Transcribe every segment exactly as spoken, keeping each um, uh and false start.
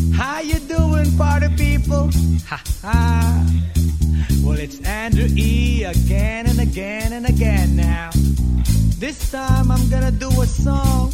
How you doing, party people? Ha ha. Well, it's Andrew E. again and again and again now. This time I'm gonna do a song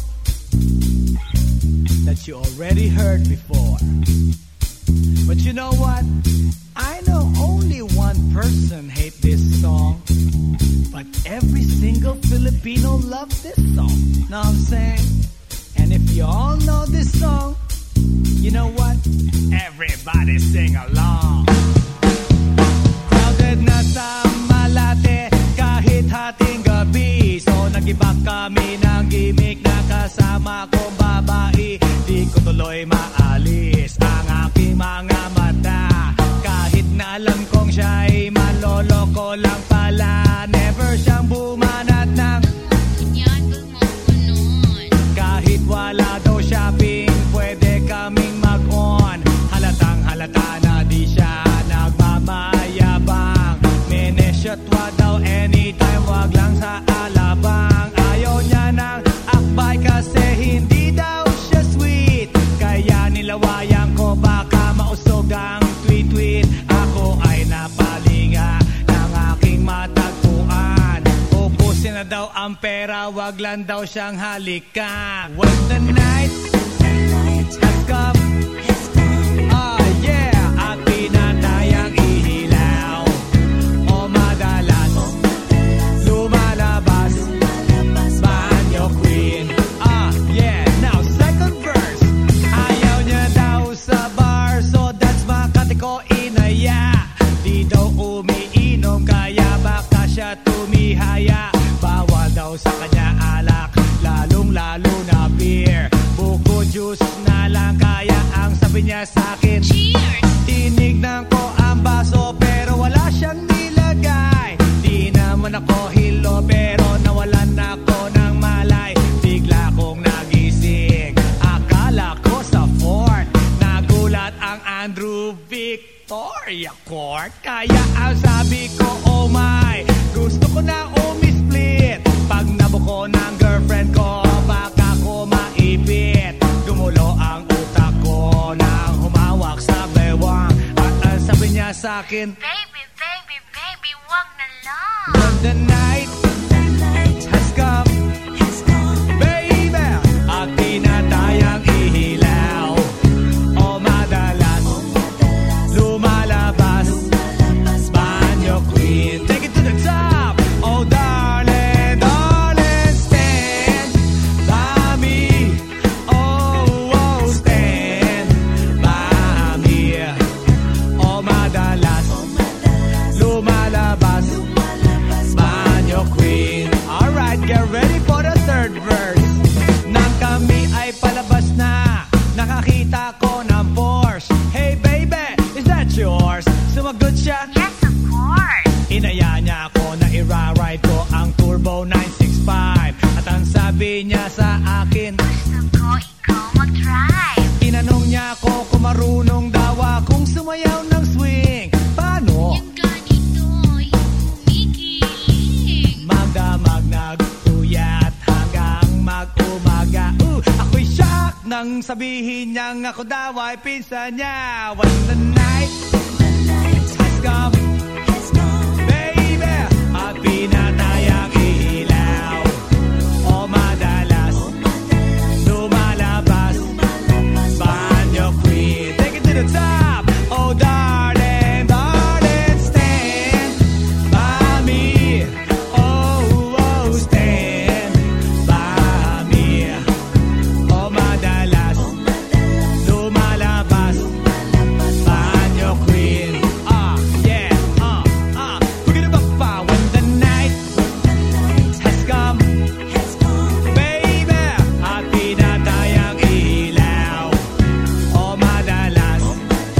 that you already heard before. But you know what? I know only one person hate this song, but every single Filipino loves this song. Know what I'm saying? And if you all know this song, you know what? Everybody sing along. Crowded na sa Malate kahit hating gabi, so nag-iba kami ng gimmick na kasama kong babae. Di ko tuloy maalis ang aking mga mata, kahit na alam kong siya'y maloloko lang pala. Never siyang bumanat ng kahit wala daw shopping, pwede kaming mag-on. Halatang halata na di siya nagmamayabang. Menesyatwa daw anytime, wag lang sa alabang. Ayaw niya ng akbay kasi hindi daw siya sweet, kaya nilawayan ko baka mausog ang tweet-tweet. Ako ay napalinga ng aking matagpuan. Ubusin na daw ang pera, wag lang daw siyang halikan. When the night has come, ah yeah, at pinatayang ihilaw, o madalas lumalabas banyo queen. Ah yeah, now second verse. Ayaw niya daw sa bar, so that's Makati ko inaya. Di daw umiinom kaya baka siya tumihaya. Bawal daw sa kanya alak, lalong lalo na beer. Buko juice na lang kaya ang sabi niya sa'kin. Cheers! Tinignan ko ang baso pero wala siyang nilagay. Di naman ako hilo pero nawalan ako ng malay. Bigla kong nagising, akala ko sa fort. Nagulat ang Andrew Victoria Court. Kaya ang sabi ko, oh my, gusto ko na umisplit. Pag nabuko ng girlfriend ko, baka ko maipit. Gumulo ang utak ko nang humawak sa bewang. At ang sabi niya sa'kin, Baby, baby, baby, wag na lang. when the night has come, baby, at tinatayang ihilaw, o madalas lumalabas banyo queen. Take it to the top, oh darling, darling, stand by me. Oh, oh, stand by me. O madalas lumalabas banyo queen. Alright, get ready for the third verse. Nang kami ay palabas na, nakakita ko ng Porsche. Hey baby, is that yours? Sumagot siya, Yes, of course. inaya niya ako na ira-ride ko ang Turbo nine sixty-five. At ang sabi niya sa akin, Gusto ko ikaw mag-drive. tinanong niya ako kung marunong daw akong sumayaw ng swing. Paano? Yung ganito, yung umikiling. Magdamag nagtuyat hanggang mag-umaga. Uh, ako'y shock nang sabihin niyang ako daw ay pinsan niya. When the night has come, baby, at pinatayang ilaw, o madalas lumalabas banyo queen. Take it to the top, oh darling, darling, stand by me. Oh, oh, stand by me. O madalas lumalabas banyo queen. Ah, yeah, ah, ah. Forget about pa when the night has come, baby, at pinatayang ilaw, o madalas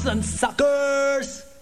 and suckers.